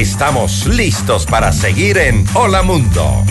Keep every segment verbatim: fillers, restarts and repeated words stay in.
Estamos listos para seguir en Hola Mundo.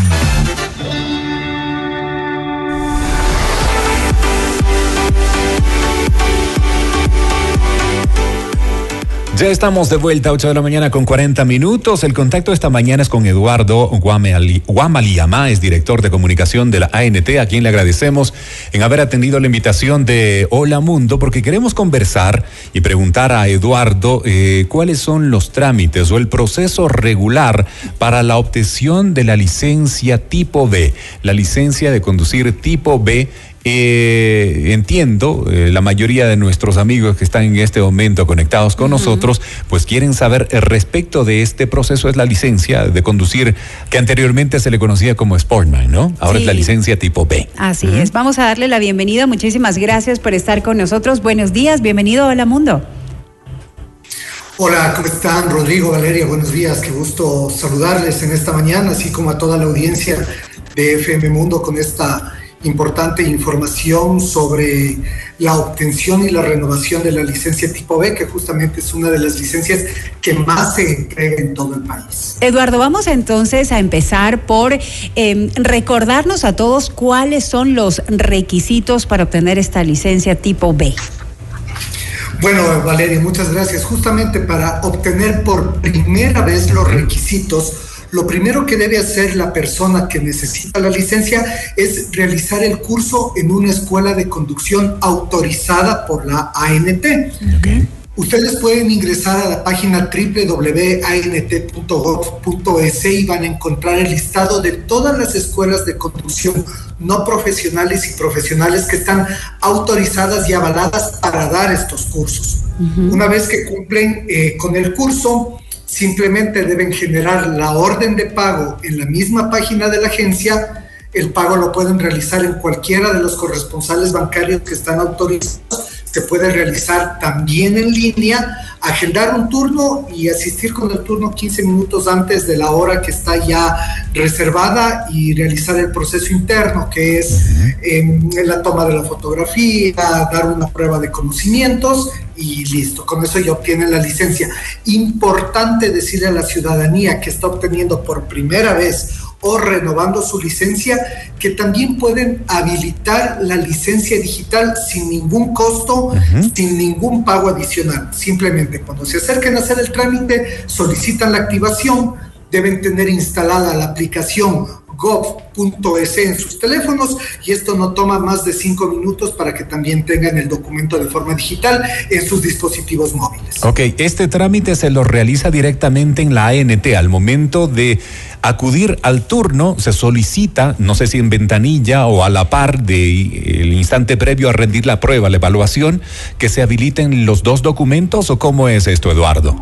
Ya estamos de vuelta, ocho de la mañana con cuarenta minutos. El contacto esta mañana es con Eduardo Guamaliama, es director de comunicación de la A N T, a quien le agradecemos en haber atendido la invitación de Hola Mundo, porque queremos conversar y preguntar a Eduardo eh, cuáles son los trámites o el proceso regular para la obtención de la licencia tipo B, la licencia de conducir tipo B. Eh, entiendo, eh, la mayoría de nuestros amigos que están en este momento conectados con uh-huh. nosotros, pues quieren saber eh, respecto de este proceso. Es la licencia de conducir que anteriormente se le conocía como Sportman, ¿no? Ahora sí. Es la licencia tipo B. Así uh-huh. es. Vamos a darle la bienvenida. Muchísimas gracias por estar con nosotros. Buenos días, bienvenido a Hola Mundo. Hola, ¿cómo están? Rodrigo, Valeria, buenos días. Qué gusto saludarles en esta mañana, así como a toda la audiencia de F M Mundo con esta importante información sobre la obtención y la renovación de la licencia tipo B, que justamente es una de las licencias que más se entrega en todo el país. Eduardo, vamos entonces a empezar por eh, recordarnos a todos cuáles son los requisitos para obtener esta licencia tipo B. Bueno, Valeria, muchas gracias. Justamente para obtener por primera vez los requisitos, lo primero que debe hacer la persona que necesita la licencia es realizar el curso en una escuela de conducción autorizada por la A N T. Okay. Ustedes pueden ingresar a la página doble u doble u doble u punto a n t punto gov punto e s y van a encontrar el listado de todas las escuelas de conducción no profesionales y profesionales que están autorizadas y avaladas para dar estos cursos. Uh-huh. Una vez que cumplen eh, con el curso, simplemente deben generar la orden de pago en la misma página de la agencia. El pago lo pueden realizar en cualquiera de los corresponsales bancarios que están autorizados. Se puede realizar también en línea, agendar un turno y asistir con el turno quince minutos antes de la hora que está ya reservada y realizar el proceso interno, que es eh, la toma de la fotografía, dar una prueba de conocimientos y listo. Con eso ya obtienen la licencia. Importante decirle a la ciudadanía que está obteniendo por primera vez o renovando su licencia, que también pueden habilitar la licencia digital sin ningún costo, uh-huh. sin ningún pago adicional. Simplemente cuando se acerquen a hacer el trámite, solicitan la activación, deben tener instalada la aplicación gov punto e s en sus teléfonos y esto no toma más de cinco minutos para que también tengan el documento de forma digital en sus dispositivos móviles. Ok, este trámite se lo realiza directamente en la A N T. Al momento de acudir al turno, se solicita, no sé si en ventanilla o a la par del instante previo a rendir la prueba, la evaluación, que se habiliten los dos documentos, ¿o cómo es esto, Eduardo?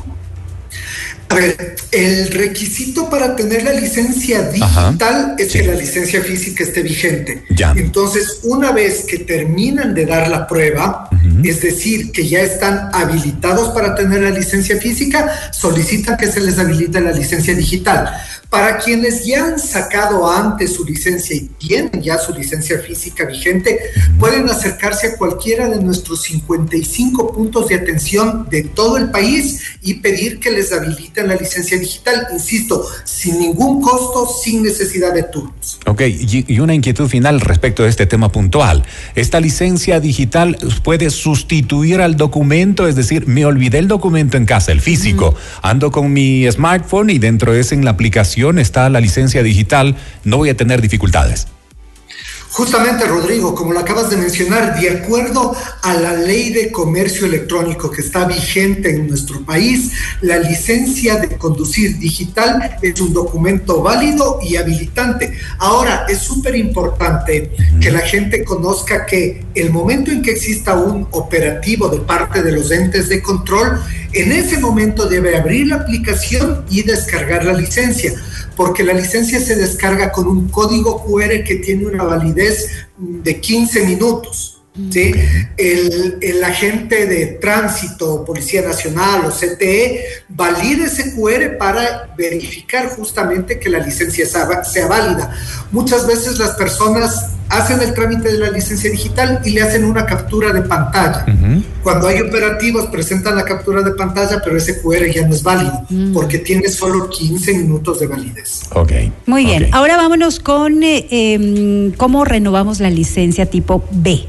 A ver, el requisito para tener la licencia digital Ajá, es sí. que la licencia física esté vigente. Ya. Entonces, una vez que terminan de dar la prueba, uh-huh. es decir, que ya están habilitados para tener la licencia física, solicitan que se les habilite la licencia digital. Para quienes ya han sacado antes su licencia y tienen ya su licencia física vigente, uh-huh. pueden acercarse a cualquiera de nuestros cincuenta y cinco puntos de atención de todo el país y pedir que les habiliten la licencia digital, insisto, sin ningún costo, sin necesidad de turnos. Ok, y, y una inquietud final respecto de este tema puntual. ¿Esta licencia digital puede sustituir al documento? Es decir, me olvidé el documento en casa, el físico, uh-huh. ando con mi smartphone y dentro de ese en la aplicación está la licencia digital, no voy a tener dificultades. Justamente, Rodrigo, como lo acabas de mencionar, de acuerdo a la ley de comercio electrónico que está vigente en nuestro país, la licencia de conducir digital es un documento válido y habilitante. Ahora, es súper importante que la gente conozca que el momento en que exista un operativo de parte de los entes de control, en ese momento debe abrir la aplicación y descargar la licencia, porque la licencia se descarga con un código cu erre que tiene una validez de quince minutos. ¿sí? El, el agente de tránsito, Policía Nacional o C T E, valida ese cu erre para verificar justamente que la licencia sea, sea válida. Muchas veces las personas hacen el trámite de la licencia digital y le hacen una captura de pantalla. Uh-huh. Cuando hay operativos presentan la captura de pantalla, pero ese cu erre ya no es válido, uh-huh, porque tiene solo quince minutos de validez. Okay. Muy bien, okay. Ahora vámonos con eh, eh, cómo renovamos la licencia tipo B.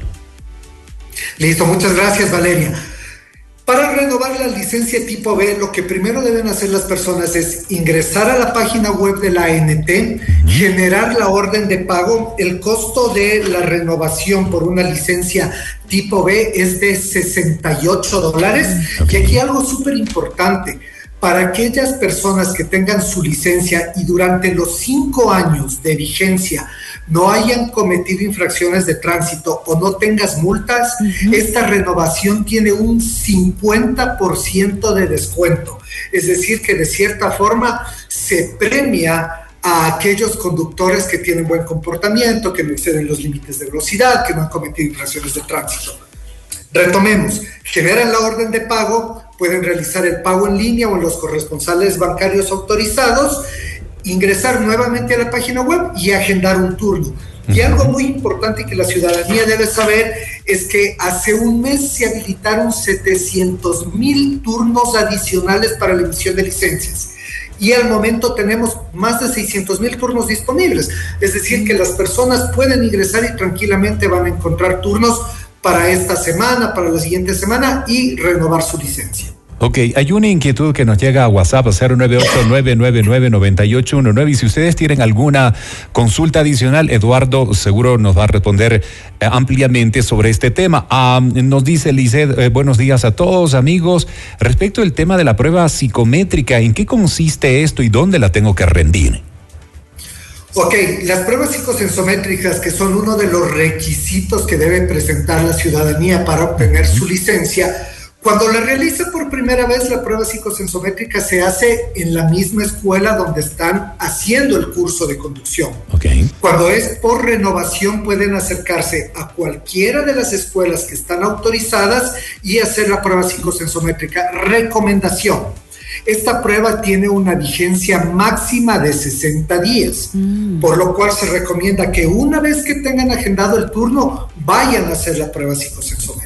Listo, muchas gracias, Valeria. Para renovar la licencia tipo B, lo que primero deben hacer las personas es ingresar a la página web de la A N T, generar la orden de pago. El costo de la renovación por una licencia tipo B es de sesenta y ocho dólares. Okay. Y aquí algo súper importante. Para aquellas personas que tengan su licencia y durante los cinco años de vigencia no hayan cometido infracciones de tránsito o no tengas multas, uh-huh, esta renovación tiene un cincuenta por ciento de descuento. Es decir, que de cierta forma se premia a aquellos conductores que tienen buen comportamiento, que no exceden los límites de velocidad, que no han cometido infracciones de tránsito. Retomemos, generan la orden de pago, pueden realizar el pago en línea o en los corresponsales bancarios autorizados, ingresar nuevamente a la página web y agendar un turno. Y algo muy importante que la ciudadanía debe saber es que hace un mes se habilitaron setecientos mil turnos adicionales para la emisión de licencias. Y al momento tenemos más de seiscientos mil turnos disponibles. Es decir, que las personas pueden ingresar y tranquilamente van a encontrar turnos para esta semana, para la siguiente semana y renovar su licencia. Ok, hay una inquietud que nos llega a WhatsApp a cero nueve ocho nueve nueve nueve nueve ocho uno nueve y si ustedes tienen alguna consulta adicional, Eduardo seguro nos va a responder eh, ampliamente sobre este tema. Um, nos dice Lizeth, eh, buenos días a todos amigos, respecto al tema de la prueba psicométrica, ¿en qué consiste esto y dónde la tengo que rendir? Ok, las pruebas psicosensométricas, que son uno de los requisitos que debe presentar la ciudadanía para obtener su licencia, cuando la realiza por primera vez, la prueba psicosensométrica se hace en la misma escuela donde están haciendo el curso de conducción. Okay. Cuando es por renovación, pueden acercarse a cualquiera de las escuelas que están autorizadas y hacer la prueba psicosensométrica. Recomendación: esta prueba tiene una vigencia máxima de sesenta días, mm. por lo cual se recomienda que una vez que tengan agendado el turno, vayan a hacer la prueba psicosensométrica.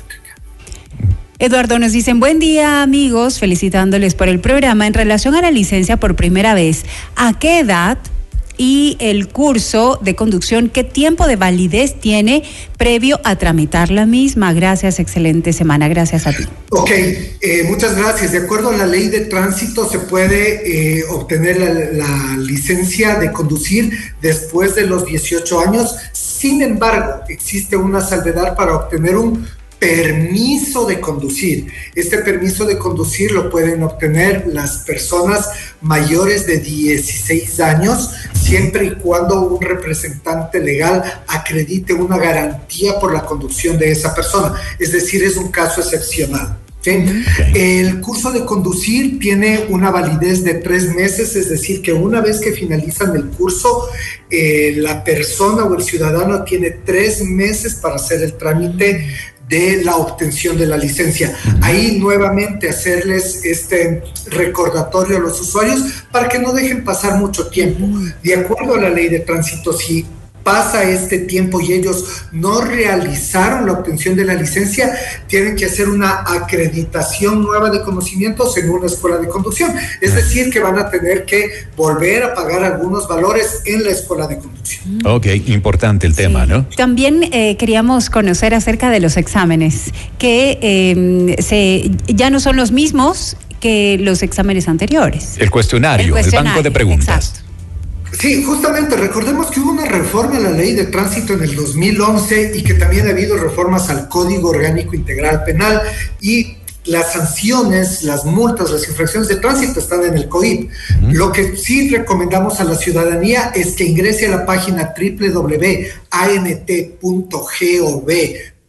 Eduardo, nos dicen, buen día amigos, felicitándoles por el programa. En relación a la licencia por primera vez, ¿a qué edad y el curso de conducción, qué tiempo de validez tiene previo a tramitar la misma? Gracias, excelente semana, gracias a ti. Ok, eh, muchas gracias. De acuerdo a la ley de tránsito se puede eh, obtener la, la licencia de conducir después de los dieciocho años. Sin embargo, existe una salvedad para obtener un permiso de conducir. Este permiso de conducir lo pueden obtener las personas mayores de dieciséis años, siempre y cuando un representante legal acredite una garantía por la conducción de esa persona. Es decir, es un caso excepcional. ¿Sí? Okay. El curso de conducir tiene una validez de tres meses, es decir, que una vez que finalizan el curso, eh, la persona o el ciudadano tiene tres meses para hacer el trámite de la obtención de la licencia. Uh-huh. Ahí nuevamente hacerles este recordatorio a los usuarios para que no dejen pasar mucho tiempo. Uh-huh. De acuerdo a la ley de tránsito, si pasa este tiempo y ellos no realizaron la obtención de la licencia, tienen que hacer una acreditación nueva de conocimientos en una escuela de conducción. Es decir, que van a tener que volver a pagar algunos valores en la escuela de conducción. Ok, importante el tema, sí. ¿no? También eh, queríamos conocer acerca de los exámenes, que eh, se, ya no son los mismos que los exámenes anteriores. El cuestionario, el, cuestionario, el banco de preguntas. Exacto. Sí, justamente, recordemos que hubo una reforma a la ley de tránsito en el dos mil once y que también ha habido reformas al Código Orgánico Integral Penal y las sanciones, las multas, las infracciones de tránsito están en el C O I P. Uh-huh. Lo que sí recomendamos a la ciudadanía es que ingrese a la página doble u doble u doble u punto a n t punto gov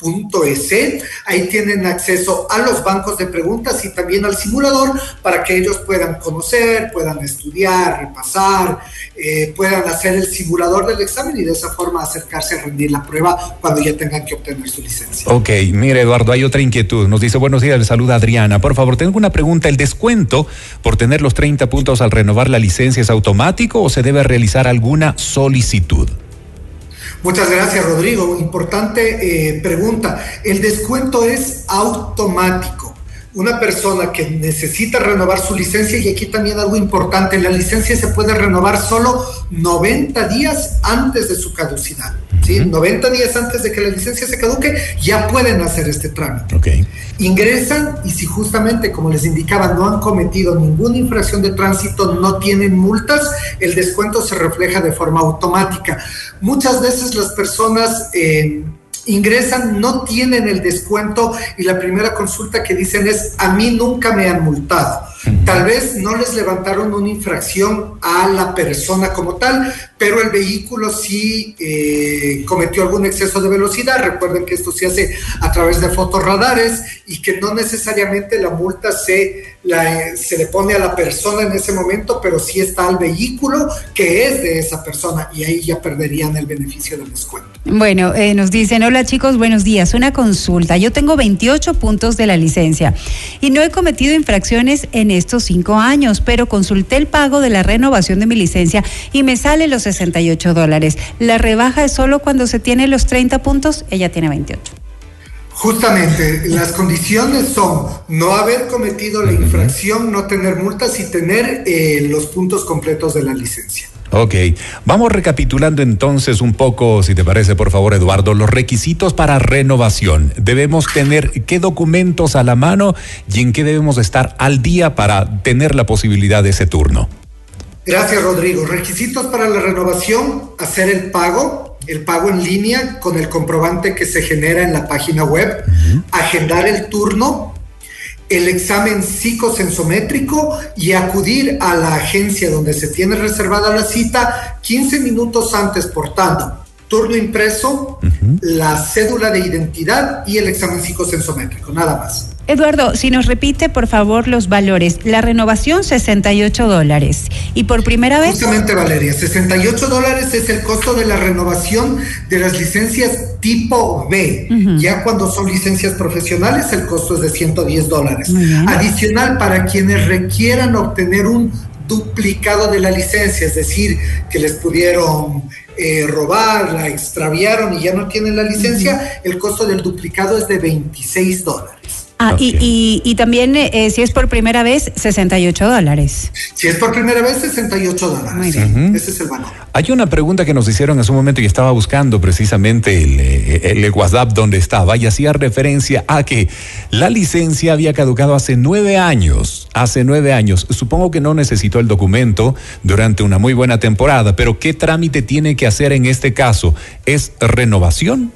punto e s. Ahí tienen acceso a los bancos de preguntas y también al simulador para que ellos puedan conocer, puedan estudiar, repasar, eh, puedan hacer el simulador del examen y de esa forma acercarse a rendir la prueba cuando ya tengan que obtener su licencia. Ok, mire Eduardo, hay otra inquietud. Nos dice, buenos días, le saluda Adriana. Por favor, tengo una pregunta. ¿El descuento por tener los treinta puntos al renovar la licencia es automático o se debe realizar alguna solicitud? Muchas gracias, Rodrigo. Importante eh, pregunta. El descuento es automático. Una persona que necesita renovar su licencia, y aquí también algo importante, la licencia se puede renovar solo noventa días antes de su caducidad. ¿Sí? Uh-huh. noventa días antes de que la licencia se caduque, ya pueden hacer este trámite. Okay. Ingresan y si justamente, como les indicaba, no han cometido ninguna infracción de tránsito, no tienen multas, el descuento se refleja de forma automática. Muchas veces las personas eh, ingresan, no tienen el descuento y la primera consulta que dicen es: a mí nunca me han multado. Uh-huh. Tal vez no les levantaron una infracción a la persona como tal, pero el vehículo sí eh, cometió algún exceso de velocidad. Recuerden que esto se hace a través de fotorradares y que no necesariamente la multa se, la, se le pone a la persona en ese momento, pero sí está al vehículo que es de esa persona y ahí ya perderían el beneficio del descuento. Bueno, eh, nos dicen, hola chicos, buenos días, una consulta. Yo tengo veintiocho puntos de la licencia y no he cometido infracciones en estos cinco años, pero consulté el pago de la renovación de mi licencia y me sale los sesenta y ocho dólares. ¿La rebaja es solo cuando se tiene los treinta puntos? Ella tiene veintiocho. Justamente, las condiciones son no haber cometido la infracción, no tener multas y tener eh, los puntos completos de la licencia. Ok, vamos recapitulando entonces un poco, si te parece, por favor, Eduardo, los requisitos para renovación. Debemos tener qué documentos a la mano y en qué debemos estar al día para tener la posibilidad de ese turno. Gracias, Rodrigo. Requisitos para la renovación: hacer el pago, el pago en línea con el comprobante que se genera en la página web, uh-huh. agendar el turno, el examen psicosensométrico y acudir a la agencia donde se tiene reservada la cita quince minutos antes, portando turno impreso, uh-huh. la cédula de identidad y el examen psicosensométrico, nada más. Eduardo, si nos repite por favor los valores. La renovación, sesenta y ocho dólares. Y por primera vez... Justamente, Valeria, sesenta y ocho dólares es el costo de la renovación de las licencias tipo B. Uh-huh. Ya cuando son licencias profesionales, el costo es de ciento diez dólares. Uh-huh. Adicional, para quienes requieran obtener un duplicado de la licencia, es decir, que les pudieron eh, robar, la extraviaron y ya no tienen la licencia, uh-huh. el costo del duplicado es de veintiséis dólares. Ah, okay. y, y, y también eh, si es por primera vez, sesenta y ocho dólares. Si es por primera vez, sesenta y ocho dólares. Sí, uh-huh. Ese es el valor. Hay una pregunta que nos hicieron en su momento y estaba buscando precisamente el, el, el WhatsApp donde estaba y hacía referencia a que la licencia había caducado hace nueve años. Hace nueve años. Supongo que no necesitó el documento durante una muy buena temporada, pero ¿qué trámite tiene que hacer en este caso? ¿Es renovación?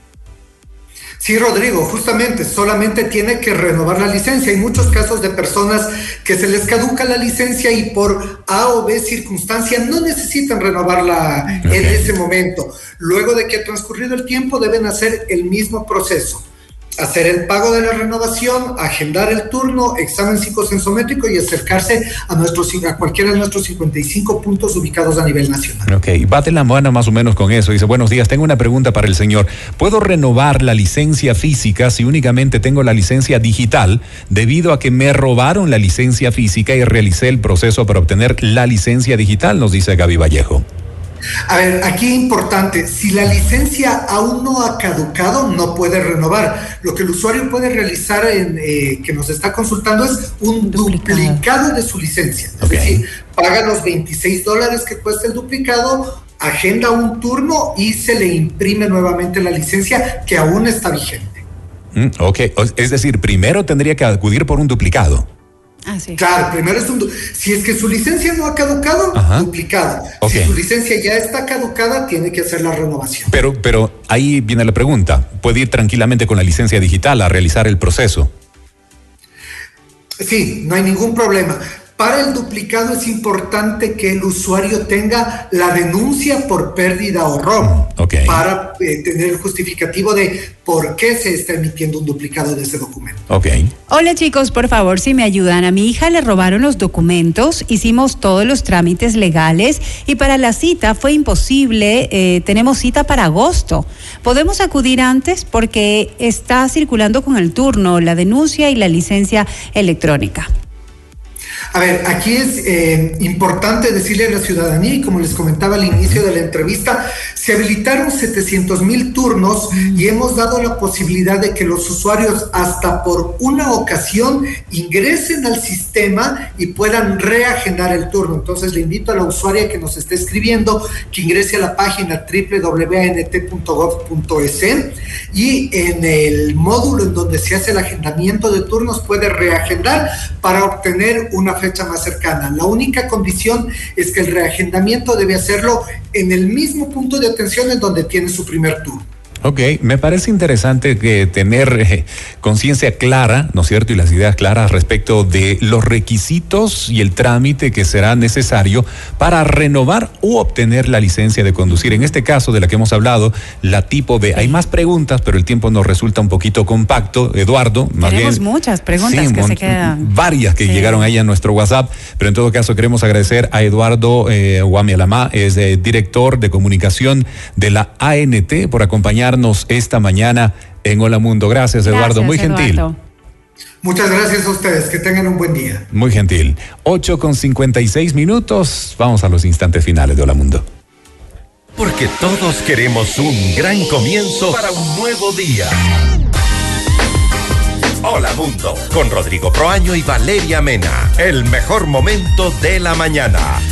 Sí, Rodrigo, justamente, solamente tiene que renovar la licencia. Hay muchos casos de personas que se les caduca la licencia y por A o B circunstancia no necesitan renovarla okay. en ese momento. Luego de que ha transcurrido el tiempo, deben hacer el mismo proceso. Hacer el pago de la renovación, agendar el turno, examen psicosensométrico y acercarse a nuestros a cualquiera de nuestros cincuenta y cinco puntos ubicados a nivel nacional. Ok, bate la mano más o menos con eso. Dice, buenos días, tengo una pregunta para el señor. ¿Puedo renovar la licencia física si únicamente tengo la licencia digital debido a que me robaron la licencia física y realicé el proceso para obtener la licencia digital? Nos dice Gaby Vallejo. A ver, aquí importante, si la licencia aún no ha caducado, no puede renovar. Lo que el usuario puede realizar, en, eh, que nos está consultando, es un duplicado, duplicado de su licencia. Okay. Es decir, paga los veintiséis dólares que cuesta el duplicado, agenda un turno y se le imprime nuevamente la licencia que aún está vigente. Mm, ok, es decir, primero tendría que acudir por un duplicado. Ah, sí. Claro, primero es un... Si es que su licencia no ha caducado, ajá, duplicado. Okay. Si su licencia ya está caducada, tiene que hacer la renovación. Pero, pero ahí viene la pregunta. ¿Puede ir tranquilamente con la licencia digital a realizar el proceso? Sí, no hay ningún problema. Para el duplicado es importante que el usuario tenga la denuncia por pérdida o robo, okay, para eh, tener el justificativo de por qué se está emitiendo un duplicado de ese documento. Okay. Hola chicos, por favor, si me ayudan. A mi hija le robaron los documentos, hicimos todos los trámites legales y para la cita fue imposible. Eh, tenemos cita para agosto. ¿Podemos acudir antes? Porque está circulando con el turno la denuncia y la licencia electrónica. A ver, aquí es eh, importante decirle a la ciudadanía, y como les comentaba al inicio de la entrevista, se habilitaron setecientos mil turnos y hemos dado la posibilidad de que los usuarios hasta por una ocasión ingresen al sistema y puedan reagendar el turno. Entonces le invito a la usuaria que nos esté escribiendo que ingrese a la página doble u doble u doble u punto a n t punto gov punto e s y en el módulo en donde se hace el agendamiento de turnos puede reagendar para obtener una fecha más cercana. La única condición es que el reagendamiento debe hacerlo en el mismo punto de atención en donde tiene su primer turno. Ok, me parece interesante que tener eh, conciencia clara, ¿no es cierto?, y las ideas claras respecto de los requisitos y el trámite que será necesario para renovar u obtener la licencia de conducir. En este caso de la que hemos hablado, la tipo B. Hay más preguntas, pero el tiempo nos resulta un poquito compacto. Eduardo, más Tenemos bien, muchas preguntas sí, que se quedan. Varias que sí llegaron ahí a nuestro WhatsApp, pero en todo caso queremos agradecer a Eduardo eh, Guame Alamá, es eh, director de comunicación de la A N T, por acompañarnos esta mañana en Hola Mundo. Gracias, Eduardo. Gracias, muy gentil. Eduardo. Muchas gracias a ustedes. Que tengan un buen día. Muy gentil. ocho con cincuenta y seis minutos. Vamos a los instantes finales de Hola Mundo. Porque todos queremos un gran comienzo para un nuevo día. Hola Mundo, con Rodrigo Proaño y Valeria Mena. El mejor momento de la mañana.